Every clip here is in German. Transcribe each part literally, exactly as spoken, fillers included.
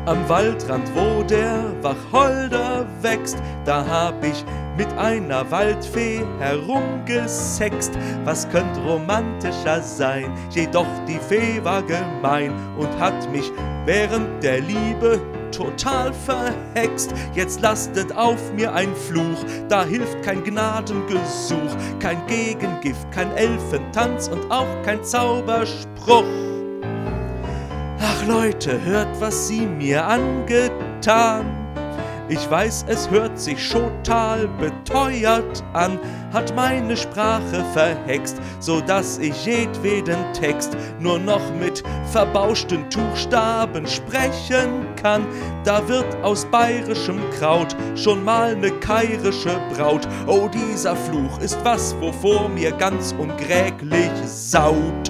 Am Waldrand, wo der Wacholder wächst, da hab ich mit einer Waldfee herumgesext. Was könnte romantischer sein? Jedoch die Fee war gemein und hat mich während der Liebe total verhext. Jetzt lastet auf mir ein Fluch, da hilft kein Gnadengesuch, kein Gegengift, kein Elfentanz und auch kein Zauberspruch. Ach Leute, hört, was sie mir angetan. Ich weiß, es hört sich total beteuert an, hat meine Sprache verhext, so dass ich jedweden Text nur noch mit verbauschten Tuchstaben sprechen kann. Da wird aus bayerischem Kraut schon mal ne kairische Braut. Oh, dieser Fluch ist was, wovor mir ganz ungräglich saut.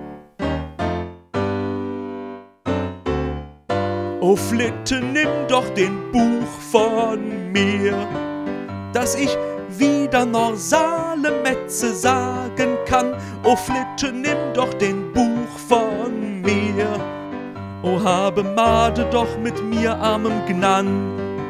O Flitte, nimm doch den Buch von mir, dass ich wieder Norsale Metze sagen kann. O Flitte, nimm doch den Buch von mir, o habe Made doch mit mir armem Gnan.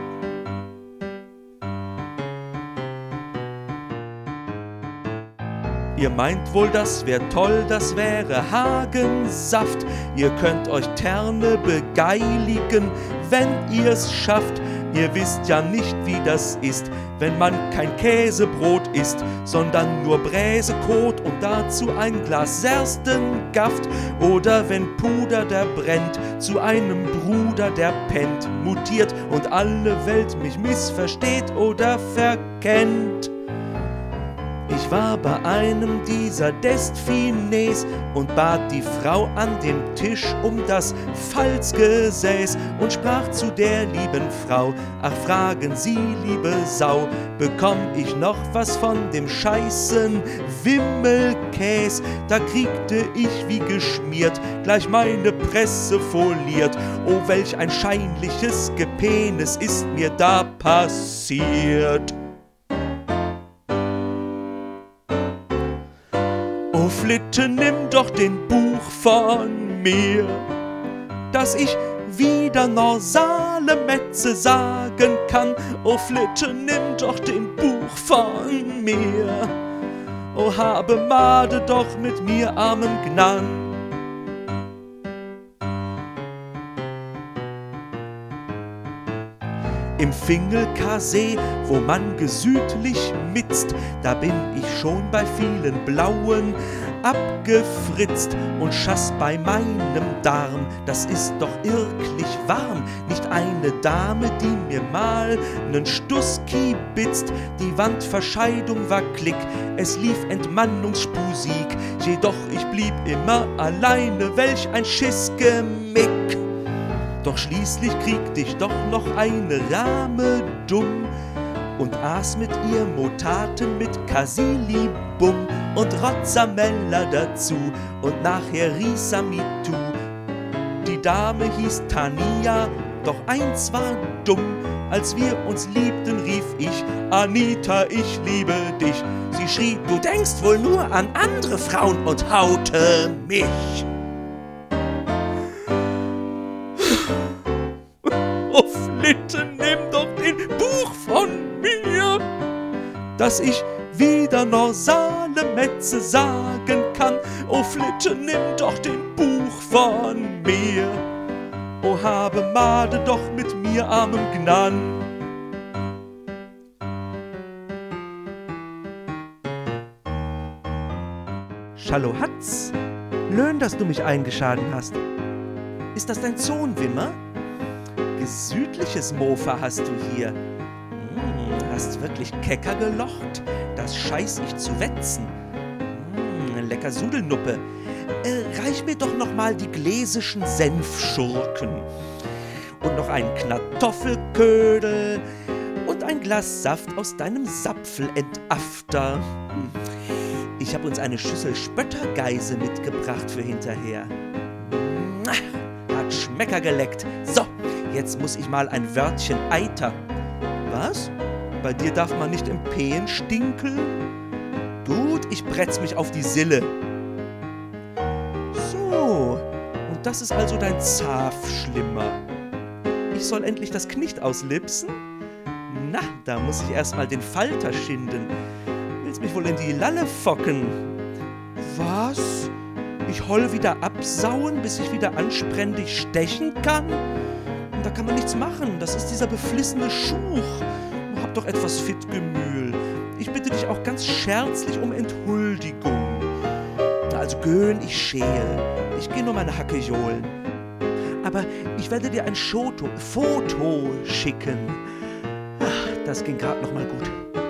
Ihr meint wohl, das wär toll, das wäre Hagensaft. Ihr könnt euch Terne begeiligen, wenn ihr's schafft. Ihr wisst ja nicht, wie das ist, wenn man kein Käsebrot isst, sondern nur Bräsekot und dazu ein Glas Serstengaft. Oder wenn Puder, der brennt, zu einem Bruder, der pennt, mutiert und alle Welt mich missversteht oder verkennt. Ich war bei einem dieser Destinés und bat die Frau an dem Tisch um das Pfalzgesäß und sprach zu der lieben Frau: Ach, fragen Sie, liebe Sau, bekomm ich noch was von dem scheißen Wimmelkäs? Da kriegte ich wie geschmiert gleich meine Presse foliert. Oh, welch ein scheinliches Gepenis ist mir da passiert. O Flitte, nimm doch den Buch von mir, dass ich wieder Norsale Metze sagen kann. O Flitte, nimm doch den Buch von mir, o habe Made doch mit mir armem Gnan. Im Fingelkarsee, wo man gesüdlich mitzt, da bin ich schon bei vielen Blauen abgefritzt und schaß bei meinem Darm, das ist doch irrlich warm. Nicht eine Dame, die mir mal nen Stuss kibitzt, die Wandverscheidung war klick, es lief Entmannungsspusik, jedoch ich blieb immer alleine, welch ein Schissgemick. Doch schließlich kriegte ich doch noch eine Rame dumm und aß mit ihr Motaten mit Casilibum und Rozzamella dazu und nachher Risamitu. Die Dame hieß Tania, doch eins war dumm. Als wir uns liebten, rief ich: Anita, ich liebe dich. Sie schrie: Du denkst wohl nur an andere Frauen, und haute mich. O Flitte, nimm doch den Buch von mir, dass ich wieder Norsale Metze sagen kann. O Flitte, nimm doch den Buch von mir, o habe Made doch mit mir armem Gnan. Schallo Hatz, löhn, dass du mich eingeschaden hast. Ist das dein Sohn, Wimmer? Gesüdliches Mofa hast du hier. Hm, hast wirklich Kecker gelocht, das scheiß ich zu wetzen. Hm, lecker Sudelnuppe. Äh, reich mir doch noch mal die gläsischen Senfschurken. Und noch einen Kartoffelködel und ein Glas Saft aus deinem Sapfelentafter. Hm. Ich habe uns eine Schüssel Spöttergeise mitgebracht für hinterher. Hat Schmecker geleckt. So, jetzt muss ich mal ein Wörtchen Eiter. Was? Bei dir darf man nicht im Peen stinkeln? Gut, ich bretz mich auf die Sille. So, und das ist also dein Zafschlimmer. ich soll endlich das Knicht auslipsen? Na, da muss ich erstmal den Falter schinden. Willst mich wohl in die Lalle focken? Was? Ich holl wieder absauen, bis ich wieder ansprendig stechen kann? Da kann man nichts machen, das ist dieser beflissene Schuch. Hab doch etwas Fitgemühl. Ich bitte dich auch ganz scherzlich um Enthuldigung. Also Göhn, ich scheel. Ich geh nur meine Hacke johlen. Aber ich werde dir ein Schoto, Foto schicken. Ach, das ging grad noch mal gut.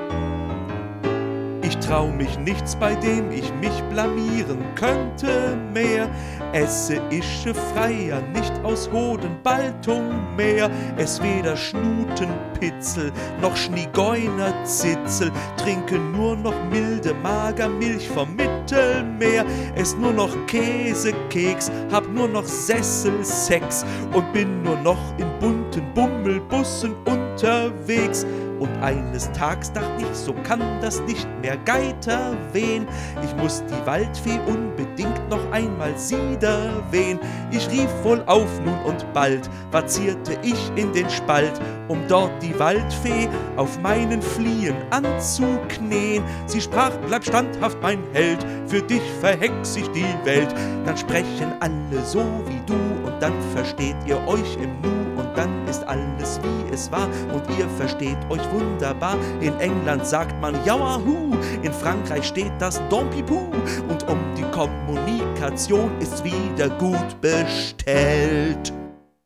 Ich trau mich nichts, bei dem ich mich blamieren könnte mehr. Esse ische Freier nicht aus Hodenbaltung mehr. Es weder Schnutenpitzel noch Schniegeunerzitzel. Trinke nur noch milde Magermilch vom Mittelmeer. Ess nur noch Käsekeks, hab nur noch Sesselsex und bin nur noch in bunten Bummelbussen unterwegs. Und eines Tags dacht ich, so kann das nicht mehr geiter wehn. Ich muss die Waldfee unbedingt noch einmal siederwehn. Ich rief wohl auf nun und bald vazierte ich in den Spalt, um dort die Waldfee auf meinen Fliehen anzuknähen. Sie sprach, bleib standhaft, mein Held, für dich verhex ich die Welt. Dann sprechen alle so wie du und dann versteht ihr euch im Nu. Und dann ist alles wie es war und ihr versteht euch wunderbar. In England sagt man Jauahu, in Frankreich steht das Dompipou. Und um die Kommunikation ist's wieder gut bestellt.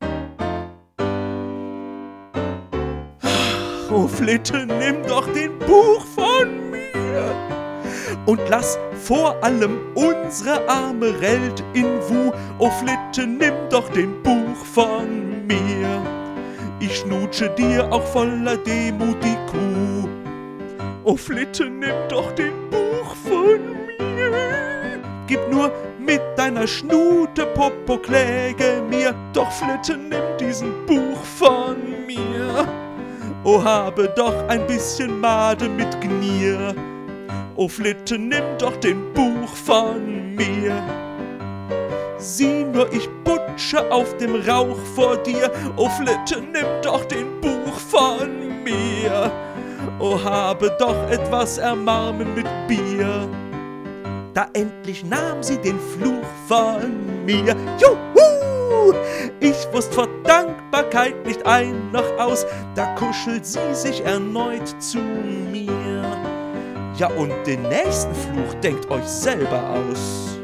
Oh Flitte, nimm doch den Buch von mir und lass vor allem unsere arme Welt in Wuh. Oh Flitte, nimm doch den Buch von mir. Ich schnutsche dir auch voller Demut die Kuh. Oh Flitte, nimm doch den Buch von mir. Gib nur mit deiner Schnute Popokläge mir. Doch Flitte, nimm diesen Buch von mir. Oh, habe doch ein bisschen Made mit Gnier. Oh Flitte, nimm doch den Buch von mir. Sieh nur, ich butsche auf dem Rauch vor dir. Oh Flitte, nimm doch den Buch von mir. Oh, habe doch etwas Erbarmen mit Bier. Da endlich nahm sie den Fluch von mir. Juhu! Ich wusst vor Dankbarkeit nicht ein noch aus. Da kuschelt sie sich erneut zu mir. Ja, und den nächsten Fluch denkt euch selber aus.